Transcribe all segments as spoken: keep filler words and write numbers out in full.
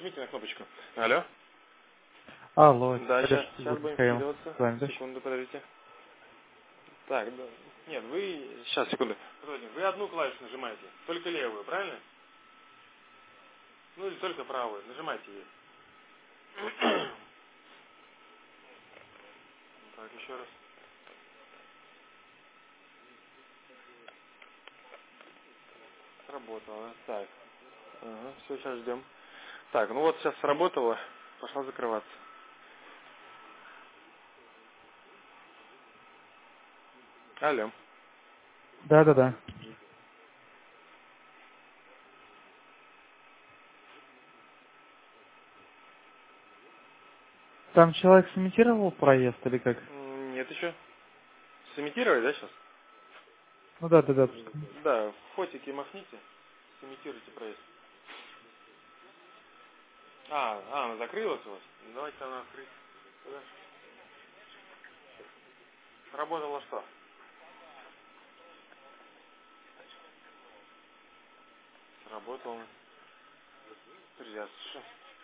нажмите на кнопочку. Алло? Алло, Да, сейчас, подождите, сейчас вот будем Михаил скидываться. с вами, да? Секунду, подождите. Так, да. Нет, вы... Сейчас, секунду. Подождите, вы одну клавишу нажимаете. Только левую, правильно? Ну или только правую. Нажимайте ее. Так, еще раз. Сработало. Так. Ага, все, сейчас ждем. Так, ну вот сейчас сработало. Пошла закрываться. Алло. Да-да-да. Там человек сымитировал проезд или как? М, Нет еще. Сымитировать, да, сейчас? Ну да-да-да. Да, фотики махните. Сымитируйте проезд. А, а, она закрылась у вас? Ну, давайте она открыть. Да. Сработало что? Сработало. Друзья, что?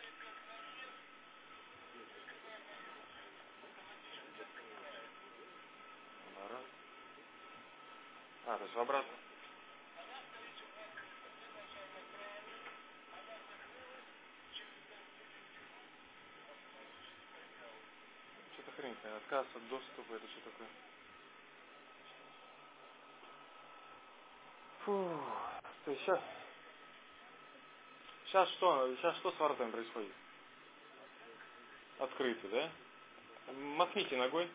Оборот. А, то есть в обратно. Что-то хрень, отказ от доступа, это что такое? Фу. То есть сейчас, сейчас что, сейчас что с воротами происходит? Открыты, да? Махните ногой.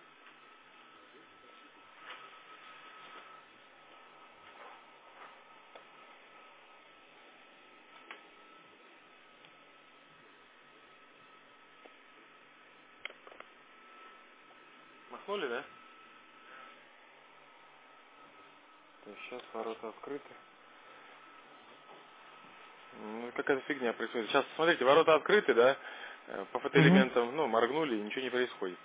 Махнули, да? То есть сейчас ворота открыты. Ну, какая-то фигня происходит. Сейчас, смотрите, ворота открыты, да? Э, По Угу. фотоэлементам, ну, моргнули, и ничего не происходит.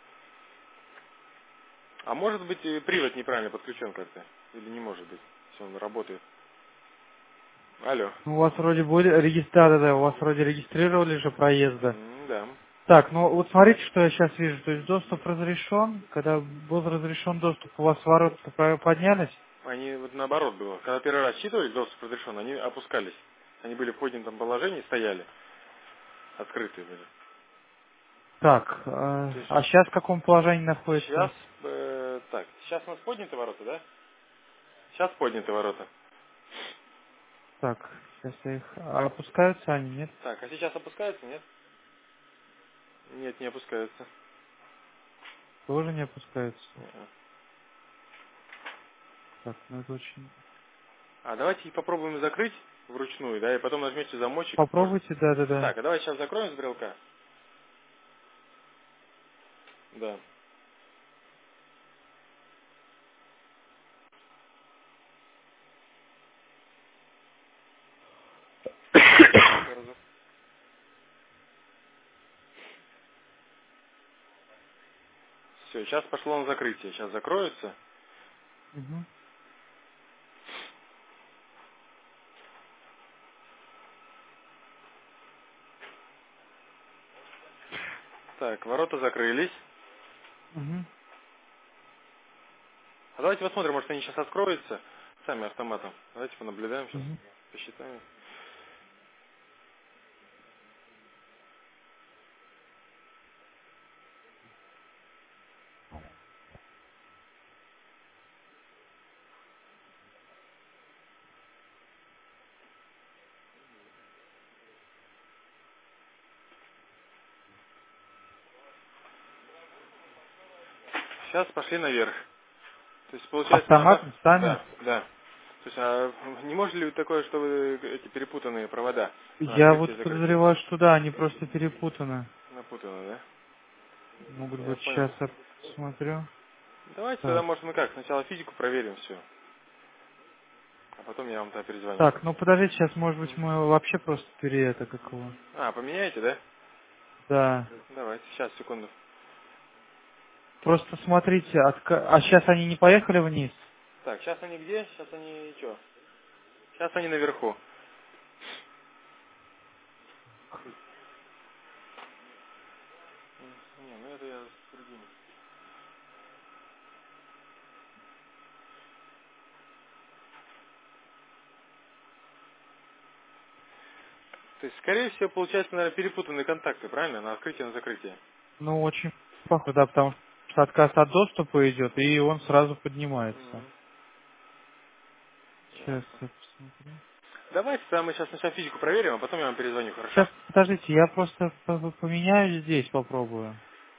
А может быть, и привод неправильно подключен как-то? Или не может быть, если он работает? Алло. У вас вроде были регистрация, да, да, у вас вроде регистрировали же проезда. М, Да. Так, ну вот смотрите, что я сейчас вижу. То есть доступ разрешен. Когда был разрешен доступ, у вас ворота по- поднялись? Они вот наоборот было. Когда первый раз считывались, доступ разрешен, они опускались. Они были в поднятом положении, стояли. Открытые были. Так, э, То есть а сейчас в каком положении находится? сейчас, э, так, сейчас у нас подняты ворота, да? Сейчас подняты ворота. Так, сейчас я их... А опускаются они, нет? Так, а сейчас опускаются, нет? Нет, не опускаются. Тоже не опускаются. Не-а. Так, ну это очень... А давайте их попробуем закрыть вручную, да, и потом нажмете замочек. Может. Попробуйте, да-да-да. Так, а давайте сейчас закроем стрелка. Да. Еще разок. Все, сейчас пошло на закрытие. Сейчас закроется. Мгм. Так, ворота закрылись. Мгм. А давайте посмотрим, может они сейчас откроются сами автоматом. Давайте понаблюдаем сейчас, Мгм. посчитаем. Сейчас пошли наверх. То есть получается на Автомат бак... сами? Да, да. То есть, а не может ли такое, что вы эти перепутанные провода на Я открытие вот и закрытие? подозреваю, что да, они просто перепутаны. Напутано, да? Могут Я быть, понял. сейчас я посмотрю. Давайте тогда, Так. может, мы как, сначала физику проверим все, а потом я вам тогда перезвоню. Так, ну подождите, сейчас, может быть, мы вообще просто пере это какого. А, поменяете, да? Да. Давайте, сейчас, секунду. Просто смотрите, отка- а сейчас они не поехали вниз? Так, сейчас они где? Сейчас они что? Сейчас они наверху. это я с другими. То есть, скорее всего, получается, наверное, перепутанные контакты, правильно? На открытие, на закрытие. Ну, очень похоже, да, потому что отказ от доступа идет, и он сразу поднимается. Угу. Сейчас Ясно. я посмотрю. Давайте тогда мы сейчас сначала физику проверим, а потом я вам перезвоню, хорошо? Сейчас, подождите, я просто по- по- поменяю здесь, попробую.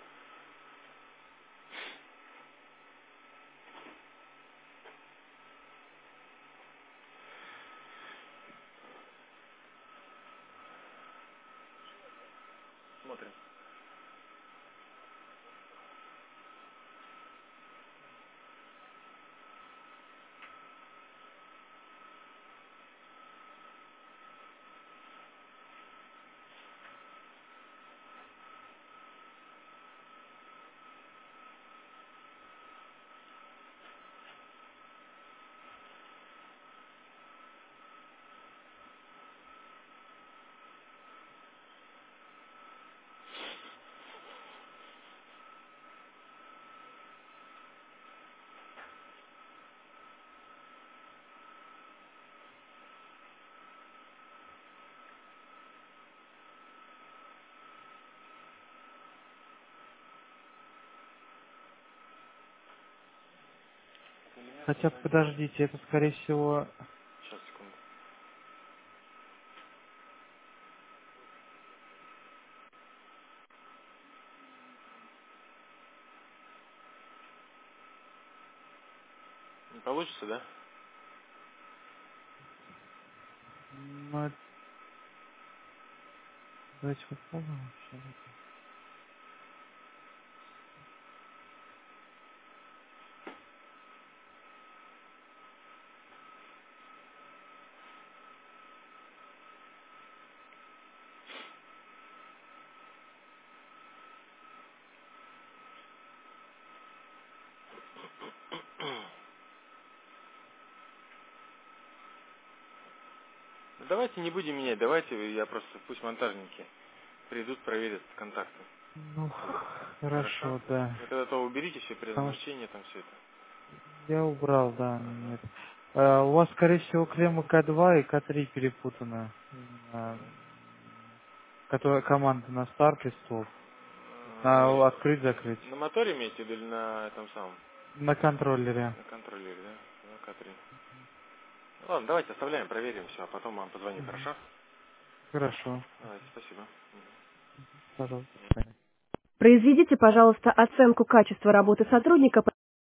Смотрим. Хотя, подождите, это, скорее всего... Сейчас, секунду. Не получится, да? м, Давайте попробуем. Сейчас. Ну, давайте не будем менять, давайте я просто, пусть монтажники придут, проверят контакты. Ну, Хорошо? хорошо, да. Вы тогда то уберите все Потому что предназначение, там все это. я убрал, да, Ага. нет. А, у вас, скорее всего, клемма К два и К три перепутаны. Именно, Мгм. которая команда на старт и стоп. А, На открыть-закрыть. На моторе имеете в виду или на этом самом? На контроллере. На контроллере, да? На К три. Ладно, давайте оставляем, проверим все, а потом вам позвоню, Мгм. хорошо? Хорошо. Давайте, спасибо. Пожалуйста. Произведите, пожалуйста, оценку качества работы сотрудника